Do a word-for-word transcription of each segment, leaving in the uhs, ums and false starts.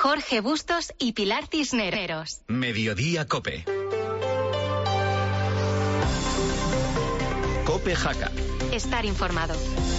Jorge Bustos y Pilar Cisneros. Mediodía Cope. Cope Jaca. Estar informado.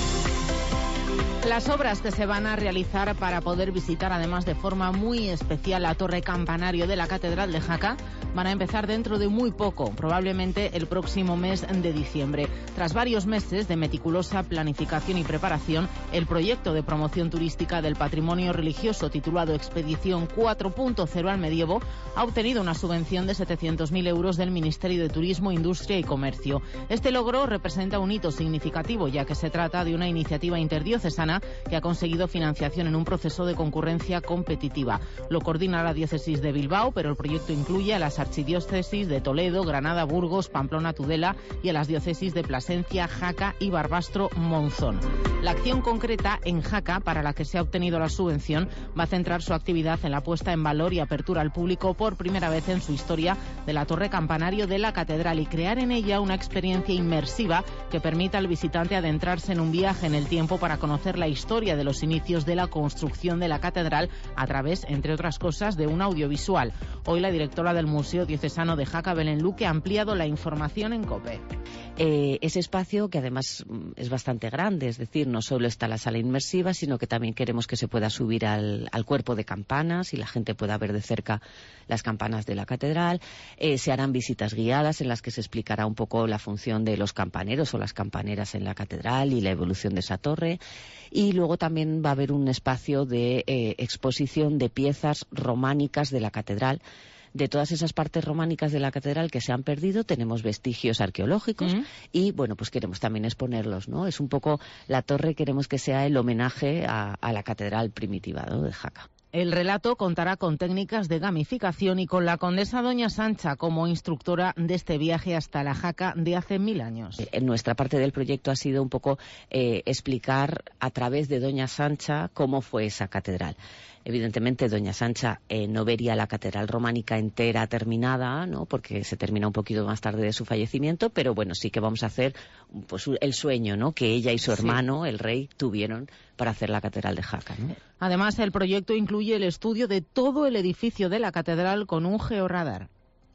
Las obras que se van a realizar para poder visitar, además de forma muy especial, la torre campanario de la Catedral de Jaca, van a empezar dentro de muy poco, probablemente el próximo mes de diciembre. Tras varios meses de meticulosa planificación y preparación, el proyecto de promoción turística del patrimonio religioso titulado Expedición cuatro punto cero al Medievo ha obtenido una subvención de setecientos mil euros del Ministerio de Turismo, Industria y Comercio. Este logro representa un hito significativo, ya que se trata de una iniciativa interdiocesana que ha conseguido financiación en un proceso de concurrencia competitiva. Lo coordina la diócesis de Bilbao, pero el proyecto incluye a las archidiócesis de Toledo, Granada, Burgos, Pamplona, Tudela y a las diócesis de Plasencia, Jaca y Barbastro, Monzón. La acción concreta en Jaca, para la que se ha obtenido la subvención, va a centrar su actividad en la puesta en valor y apertura al público por primera vez en su historia de la torre campanario de la Catedral y crear en ella una experiencia inmersiva que permita al visitante adentrarse en un viaje en el tiempo para conocer la historia de los inicios de la construcción de la catedral a través, entre otras cosas, de un audiovisual. Hoy la directora del Museo Diocesano de Jaca, Belén Luque, ha ampliado la información en COPE. Eh, ese espacio, que además es bastante grande, es decir, no solo está la sala inmersiva, sino que también queremos que se pueda subir al, al cuerpo de campanas y la gente pueda ver de cerca las campanas de la catedral. Eh, se harán visitas guiadas en las que se explicará un poco la función de los campaneros o las campaneras en la catedral y la evolución de esa torre. Y luego también va a haber un espacio de eh, exposición de piezas románicas de la catedral. De todas esas partes románicas de la catedral que se han perdido, tenemos vestigios arqueológicos uh-huh. y, bueno, pues queremos también exponerlos, ¿no? Es un poco la torre, queremos que sea el homenaje a, a la catedral primitiva, ¿no?, de Jaca. El relato contará con técnicas de gamificación y con la condesa Doña Sancha como instructora de este viaje hasta la Jaca de hace mil años. En nuestra parte del proyecto ha sido un poco eh, explicar a través de Doña Sancha cómo fue esa catedral. Evidentemente, Doña Sancha eh, no vería la catedral románica entera terminada, ¿no?, porque se termina un poquito más tarde de su fallecimiento, pero bueno, sí que vamos a hacer pues el sueño, ¿no?, que ella y su hermano, sí, el rey, tuvieron para hacer la catedral de Jaca, ¿no? Además, el proyecto incluye el estudio de todo el edificio de la catedral con un georradar.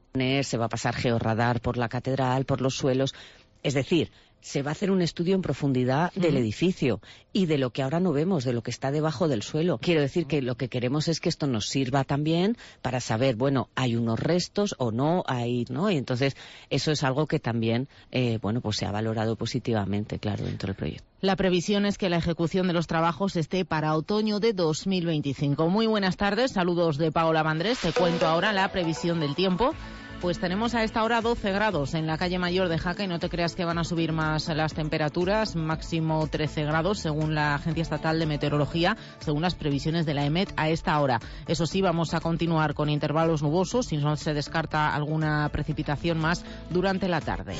Se va a pasar georradar por la catedral, por los suelos, es decir, se va a hacer un estudio en profundidad del uh-huh. edificio y de lo que ahora no vemos, de lo que está debajo del suelo. Quiero decir que lo que queremos es que esto nos sirva también para saber, bueno, hay unos restos o no hay, ¿no? Y entonces eso es algo que también, eh, bueno, pues se ha valorado positivamente, claro, dentro del proyecto. La previsión es que la ejecución de los trabajos esté para otoño de dos mil veinticinco. Muy buenas tardes, saludos de Paola Vandrés. Te cuento ahora la previsión del tiempo. Pues tenemos a esta hora doce grados en la calle Mayor de Jaca y no te creas que van a subir más las temperaturas, máximo trece grados según la Agencia Estatal de Meteorología, según las previsiones de la EMET a esta hora. Eso sí, vamos a continuar con intervalos nubosos y no se descarta alguna precipitación más durante la tarde.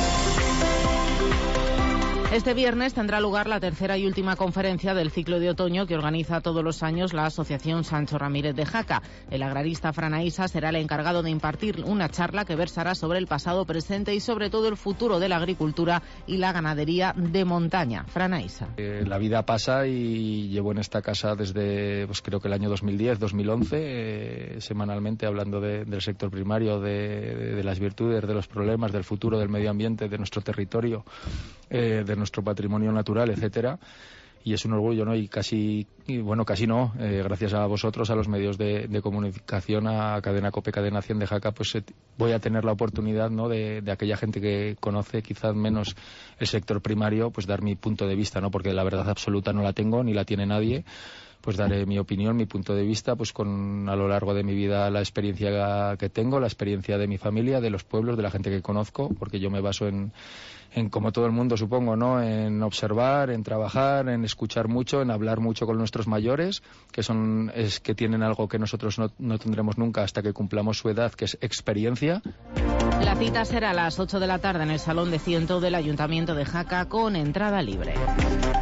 Este viernes tendrá lugar la tercera y última conferencia del ciclo de otoño que organiza todos los años la Asociación Sancho Ramírez de Jaca. El agrarista Fran Aisa será el encargado de impartir una charla que versará sobre el pasado, presente y sobre todo el futuro de la agricultura y la ganadería de montaña. Fran Aisa. Eh, la vida pasa y llevo en esta casa desde, pues creo que el año dos mil diez, dos mil once, eh, semanalmente hablando de, del sector primario, de, de, de las virtudes, de los problemas, del futuro del medio ambiente, de nuestro territorio, eh, de nuestro patrimonio natural, etcétera, y es un orgullo, ¿no? Y casi, y bueno, casi no, eh, gracias a vosotros, a los medios de, de comunicación, a Cadena COPE, Cadena cien de Jaca, pues eh, voy a tener la oportunidad, ¿no?, de, de aquella gente que conoce quizás menos el sector primario, pues dar mi punto de vista, ¿no?, porque la verdad absoluta no la tengo, ni la tiene nadie. Pues daré mi opinión, mi punto de vista, pues con a lo largo de mi vida la experiencia que tengo, la experiencia de mi familia, de los pueblos, de la gente que conozco, porque yo me baso en, en como todo el mundo supongo, ¿no?, en observar, en trabajar, en escuchar mucho, en hablar mucho con nuestros mayores, que son es que tienen algo que nosotros no, no tendremos nunca hasta que cumplamos su edad, que es experiencia. La cita será a las ocho de la tarde en el Salón de Ciento del Ayuntamiento de Jaca con entrada libre.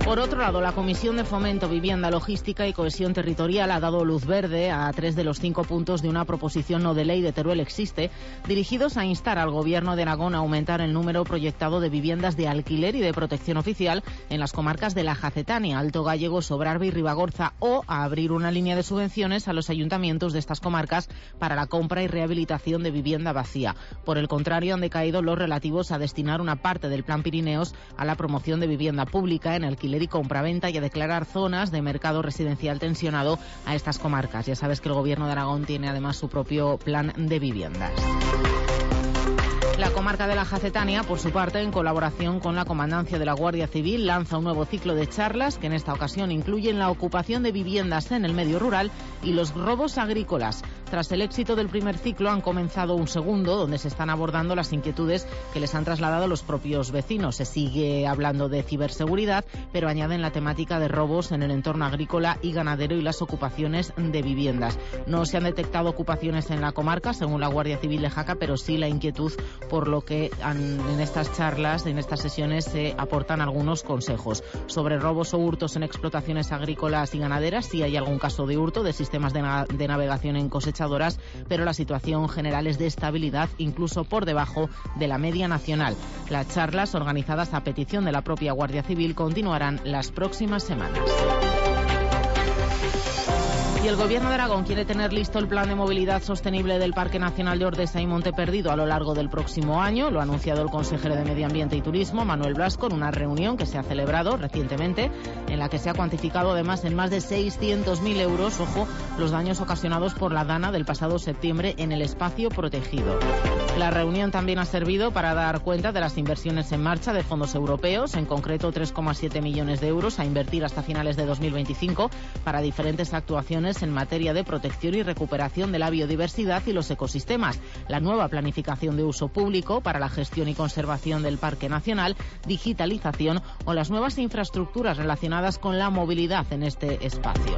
Por otro lado, la Comisión de Fomento, Vivienda, Logística y Cohesión Territorial ha dado luz verde a tres de los cinco puntos de una proposición no de ley de Teruel Existe, dirigidos a instar al Gobierno de Aragón a aumentar el número proyectado de viviendas de alquiler y de protección oficial en las comarcas de la Jacetania, Alto Gállego, Sobrarbe y Ribagorza, o a abrir una línea de subvenciones a los ayuntamientos de estas comarcas para la compra y rehabilitación de vivienda vacía. Por el contrario, han decaído los relativos a destinar una parte del Plan Pirineos a la promoción de vivienda pública en alquiler y compraventa y a declarar zonas de mercado residencial tensionado a estas comarcas. Ya sabes que el Gobierno de Aragón tiene además su propio plan de viviendas. La comarca de la Jacetania, por su parte, en colaboración con la Comandancia de la Guardia Civil, lanza un nuevo ciclo de charlas que en esta ocasión incluyen la ocupación de viviendas en el medio rural y los robos agrícolas. Tras el éxito del primer ciclo, han comenzado un segundo donde se están abordando las inquietudes que les han trasladado los propios vecinos. Se sigue hablando de ciberseguridad, pero añaden la temática de robos en el entorno agrícola y ganadero y las ocupaciones de viviendas. No se han detectado ocupaciones en la comarca, según la Guardia Civil de Jaca, pero sí la inquietud, por lo que en estas charlas, en estas sesiones, se aportan algunos consejos. Sobre robos o hurtos en explotaciones agrícolas y ganaderas, sí hay algún caso de hurto de sistemas de, na- de navegación en cosechadoras, pero la situación general es de estabilidad, incluso por debajo de la media nacional. Las charlas, organizadas a petición de la propia Guardia Civil, continuarán las próximas semanas. Y el Gobierno de Aragón quiere tener listo el plan de movilidad sostenible del Parque Nacional de Ordesa y Monte Perdido a lo largo del próximo año. Lo ha anunciado el consejero de Medio Ambiente y Turismo, Manuel Blasco, en una reunión que se ha celebrado recientemente, en la que se ha cuantificado además en más de seiscientos mil euros, ojo, los daños ocasionados por la dana del pasado septiembre en el espacio protegido. La reunión también ha servido para dar cuenta de las inversiones en marcha de fondos europeos, en concreto tres coma siete millones de euros a invertir hasta finales de dos mil veinticinco para diferentes actuaciones en materia de protección y recuperación de la biodiversidad y los ecosistemas, la nueva planificación de uso público para la gestión y conservación del Parque Nacional, digitalización o las nuevas infraestructuras relacionadas con la movilidad en este espacio.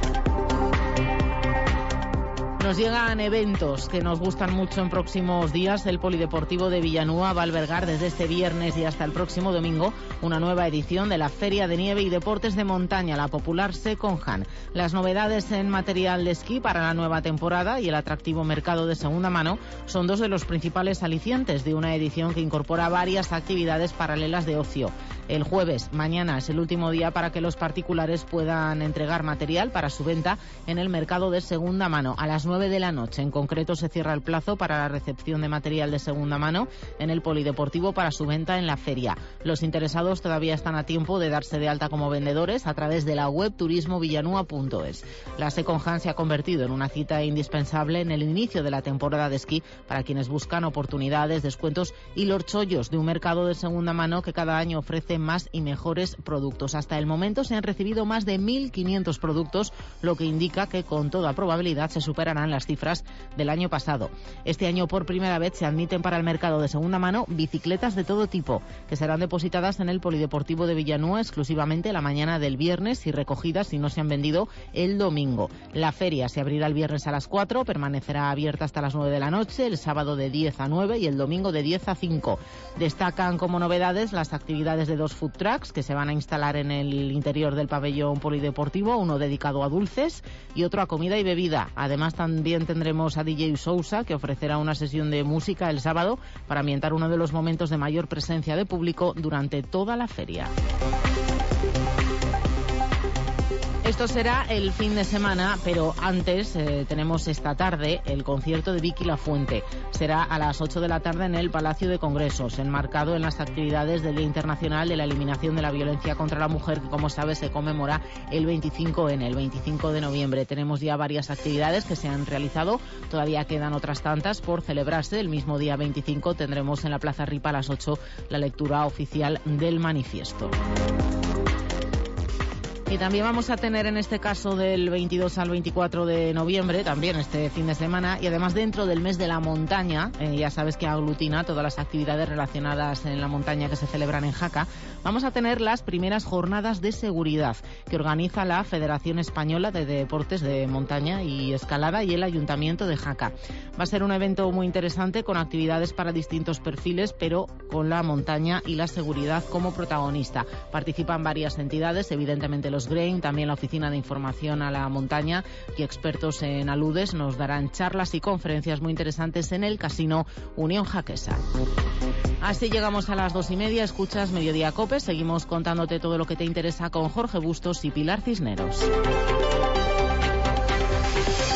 Nos llegan eventos que nos gustan mucho en próximos días. El Polideportivo de Villanúa va a albergar desde este viernes y hasta el próximo domingo una nueva edición de la Feria de Nieve y Deportes de Montaña, la popular Seconjan. Las novedades en material de esquí para la nueva temporada y el atractivo mercado de segunda mano son dos de los principales alicientes de una edición que incorpora varias actividades paralelas de ocio. El jueves, mañana, es el último día para que los particulares puedan entregar material para su venta en el mercado de segunda mano. A las nueve de la noche, en concreto, se cierra el plazo para la recepción de material de segunda mano en el Polideportivo para su venta en la feria. Los interesados todavía están a tiempo de darse de alta como vendedores a través de la web turismo villanúa punto es. La Seconjan se ha convertido en una cita indispensable en el inicio de la temporada de esquí para quienes buscan oportunidades, descuentos y los chollos de un mercado de segunda mano que cada año ofrece más y mejores productos. Hasta el momento se han recibido más de mil quinientos productos, lo que indica que con toda probabilidad se superarán las cifras del año pasado. Este año por primera vez se admiten para el mercado de segunda mano bicicletas de todo tipo, que serán depositadas en el Polideportivo de Villanúa exclusivamente la mañana del viernes y recogidas, si no se han vendido, el domingo. La feria se abrirá el viernes a las cuatro, permanecerá abierta hasta las nueve de la noche, el sábado de diez a nueve y el domingo de diez a cinco. Destacan como novedades las actividades de dos food trucks que se van a instalar en el interior del pabellón polideportivo, uno dedicado a dulces y otro a comida y bebida. Además, también tendremos a D J Sousa, que ofrecerá una sesión de música el sábado para ambientar uno de los momentos de mayor presencia de público durante toda la feria. Esto será el fin de semana, pero antes eh, tenemos esta tarde el concierto de Vicky Lafuente. Será a las ocho de la tarde en el Palacio de Congresos, enmarcado en las actividades del Día Internacional de la Eliminación de la Violencia contra la Mujer, que, como sabes, se conmemora el veinticinco ene, el veinticinco de noviembre. Tenemos ya varias actividades que se han realizado, todavía quedan otras tantas por celebrarse. El mismo día veinticinco tendremos en la Plaza Ripa a las ocho la lectura oficial del manifiesto. Y también vamos a tener en este caso del veintidós al veinticuatro de noviembre, también este fin de semana, y además dentro del mes de la montaña, eh, ya sabes que aglutina todas las actividades relacionadas en la montaña que se celebran en Jaca, vamos a tener las primeras jornadas de seguridad que organiza la Federación Española de Deportes de Montaña y Escalada y el Ayuntamiento de Jaca. Va a ser un evento muy interesante con actividades para distintos perfiles, pero con la montaña y la seguridad como protagonista. Participan varias entidades, evidentemente los Grain, también la Oficina de Información a la Montaña, y expertos en aludes nos darán charlas y conferencias muy interesantes en el Casino Unión Jaquesa. Así llegamos a las dos y media, escuchas Mediodía Cope, seguimos contándote todo lo que te interesa con Jorge Bustos y Pilar Cisneros.